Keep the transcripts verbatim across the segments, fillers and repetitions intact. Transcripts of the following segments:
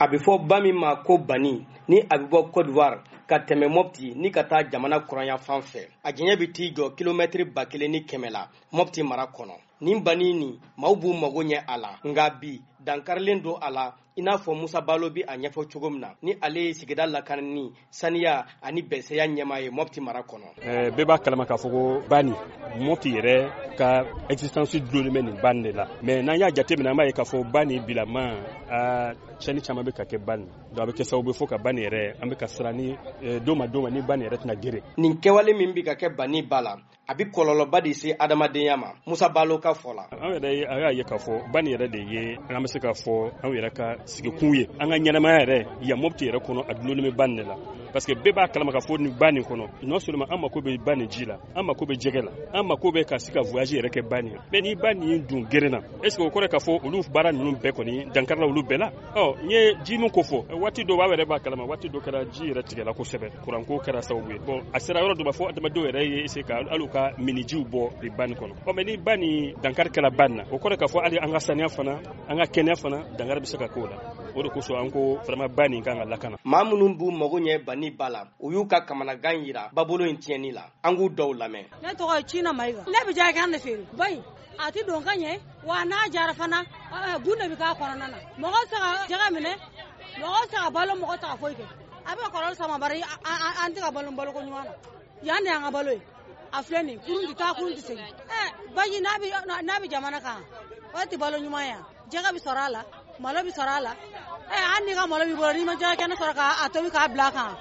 a bɛ fɔ ba min ma ko Bani ni a bɛ bɔ Côte d'Ivoire ka tɛmɛ Mopti ni ka taa jamana kuranya fan fɛ a jɛɲɛ bɛ t'i jɔ kilomètre ba kelen ni kɛmɛ la Mopti mara kɔnɔ. Nin Bani nin maaw b'u mago ɲɛ a la nka bi dankarilen don a la i n'a fɔ Musa Balo bi a ɲɛfɔ cogo min na ni ale ye sigida lakanani saniya ani bɛsɛya ɲɛmaa ye Mopti mara kɔnɔ. Ɛɛ bɛɛ b'a kalama k'a fɔ ko Bani Mopti yɛrɛ ka existence dulonlen bɛ nin Bani de la mais n'an y'a jateminɛ an b'a ye k'a fɔ Bani bilama a cɛnni caman bɛ ka kɛ Bani donc a bɛ kɛ sababu fo ka Bani yɛrɛ an bɛ ka siran ni don ma don ma ni Bani yɛrɛ tɛna gere. Nin kɛwale min bɛ ka kɛ Bani ba la a bɛ kɔlɔlɔba de se adamadenya ma Musa Balo ka fɔ la. An yɛrɛ a y'a ye k'a fɔ Bani yɛrɛ de ye an bɛ se k'a fɔ an yɛrɛ ka sigikun ye an ka ɲɛnamaya yɛrɛ yan Mopti yɛrɛ kɔnɔ a dulonlen bɛ Bani de la parce que bɛɛ b'a kalama k'a fɔ nin Bani kɔnɔ non seulement an mako bɛ Bani ji la an mako bɛ jɛgɛ la an mako bɛ ka se ka voyage yɛrɛ kɛ Bani mais ni Bani dun gerenna est ce que o kɔrɔ k'a fɔ olu baara ninnu bɛɛ kɔni dankarila olu bɛɛ la ɔ n ye ji min ko fɔ waati dɔ b'a yɛrɛ b'a kalama waati dɔ kɛra ji yɛrɛ tigɛla kosɛbɛ kuranko kɛra sababu ye bon a sera yɔrɔ dɔ b'a fɔ adamadenw yɛrɛ ye essayer ka hali u ka minijiw bɔ ni Bani kɔnɔ ɔ mais ni Bani dankari kɛla Bani na o kɔrɔ k'a fɔ hali an ka saniya fana an ka kɛnɛya fana dankari bɛ se ka k'o la o de kosɔn an ko vraiment Bani kan ka lakana. Maa minnu b'u mago ɲɛ Bani ba la u y'u ka kamanagan yira babolo in tiɲɛni la an k'u dɔw lamɛn. Ne tɔgɔ ye Cina Mayiga ne bɛ jɛgɛ de feere ba in a tɛ don ka ɲɛ wa n'a jara fana gun de bɛ k'a kɔnɔna na mɔgɔ tɛ se ka jɛgɛ minɛ mɔgɔ tɛ se ka balo mɔgɔ tɛ ka foyi kɛ a bɛ kɔlɔlɔ sama bari an tɛ ka balo baloko ɲuman na yan de y'an ka balo ye a filɛ nin kurun tɛ taa kurun tɛ segin ɛ baji n'a bɛ n'a bɛ jamana kan o tɛ balo ɲuman ye jɛgɛ bɛ sɔrɔ a la malo bɛ sɔrɔ a la ɛ an ni ka malo b'i bolo n'i ma jɛgɛ kɛnɛ sɔrɔ k'a tobi k'a bila a kan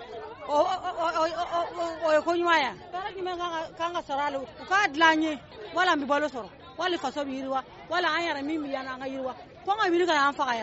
o ye ko ɲuman ye baara jumɛn kan ka sɔrɔ a la u k'a dilan an ye wala an bɛ balo sɔrɔ wali faso bɛ yiriwa wala an yɛrɛ min bɛ yan an ka yiriwa fo ka wuli ka y'an faga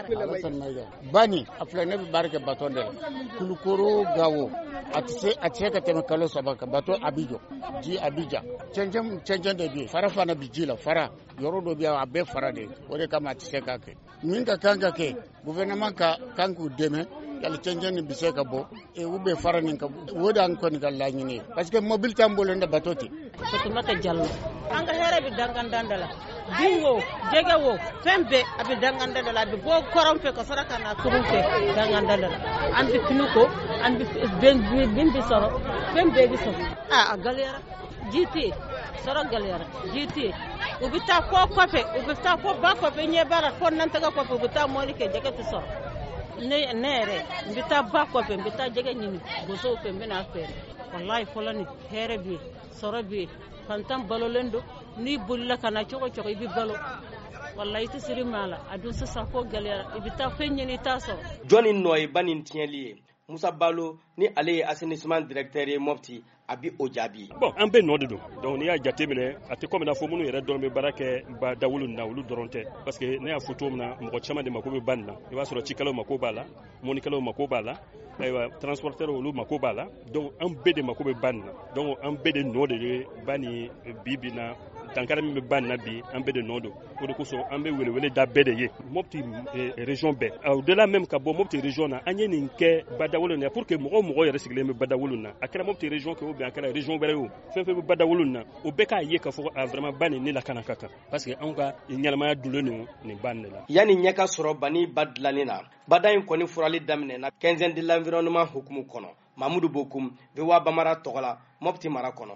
yɛrɛ. Bani a filɛ ne bɛ baara kɛ bato de la Kulukoro Gawo a tɛ se a tɛ se ka tɛmɛ kalo saba kan bato a bɛ jɔ ji a bɛ ja cɛncɛn cɛncɛn de bɛ yen fara fana bɛ ji la fara yɔrɔ dɔ bɛ yan a bɛɛ fara de o de kama a tɛ se k'a kɛ min ka kan ka kɛ gouvernement ka kan k'u dɛmɛ yali cɛncɛn nin bɛ se ka bɔ u bɛ fara nin ka o de an kɔni ka laɲini ye parce que mobile t'an bolo ne bato tɛ. Fatumata Jallo an ka hɛrɛ bɛ dangan da la bin wo jɛgɛ wo fɛn bɛɛ a bɛ dangan da la a bɛ bɔ kɔrɔn fɛ ka sɔrɔ ka na kurun fɛ dangan da la an bɛ fini ko an bɛ bin bɛ sɔrɔ fɛn bɛɛ bɛ sɔrɔ a a gɛlɛyara ji tɛ yen sɔrɔ gɛlɛyara ji tɛ yen u bɛ taa fɔ kɔfɛ u bɛ taa fɔ ba kɔfɛ ɲɛ baara fɔ nantaga kɔfɛ u bɛ taa mɔni kɛ jɛgɛ tɛ sɔrɔ ne ne yɛrɛ n bɛ taa ba kɔfɛ n bɛ taa jɛgɛ ɲini bosow fɛ n bɛ n'a feere walayi fɔlɔ ni hɛrɛ bɛ yen sɔrɔ bɛ yen fantan balolen don n'i bolila ka na cogo cogo i bɛ balo walayi i tɛ siri maa la a dun sisan ko gɛlɛyara i bɛ taa fɛn ɲini i t'a sɔrɔ. Jɔnni nɔ ye Bani tiɲɛli ye Musa Balo ni ale ye assainissement directeur ye Mopti a bi o jaabi. Bon an bɛɛ nɔ de don donc n'i y'a jateminɛ a tɛ komi n'a fɔ minnu yɛrɛ dɔrɔn bɛ baara kɛ ba dawolo na olu dɔrɔn tɛ parce que ne y'a fɔ cogo min na mɔgɔ caman de mako bɛ Bani na i b'a sɔrɔ cikɛlaw mako b'a la mɔnikɛlaw mako b'a la ayiwa transporteurs olu mako b'a la donc an bɛɛ de mako bɛ Bani na donc an bɛɛ de nɔ de ye Bani bi bi na dankari min bɛ Bani na bi an bɛɛ de nɔ don o de kosɔn an bɛ welewele da bɛɛ de ye Mopti région bɛɛ au delà même ka bɔ Mopti région na an ye nin kɛ badawolo na pour que mɔgɔ mɔgɔ yɛrɛ sigilen bɛ badawolo na a kɛra Mopti région kɛ o bien a kɛra région wɛrɛ ye o fɛn fɛn bɛ badawolo na o bɛɛ k'a ye k'a fɔ a vraiment Bani ne lakana ka kan parce que anw ka ɲɛnamaya dulen don nin Bani de la. yanni ɲɛ ka sɔrɔ Bani ba dilanni na bada in kɔni furali daminɛna quinzaine de l'environnement hukumu kɔnɔ Mamudu Bokum V O A Bamara tɔgɔ la Mopti mara kɔnɔ.